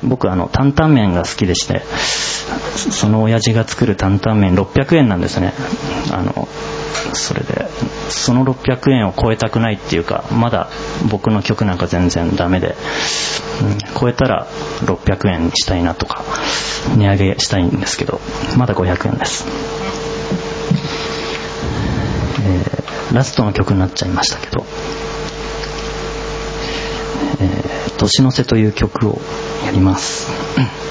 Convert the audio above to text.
僕担々麺が好きでして、その親父が作る担々麺600円なんですね。それでその600円を超えたくないっていうか、まだ僕の曲なんか全然ダメで、超えたら600円にしたいなとか値上げしたいんですけど、まだ500円です。ラストの曲になっちゃいましたけど、年の瀬という曲をやります。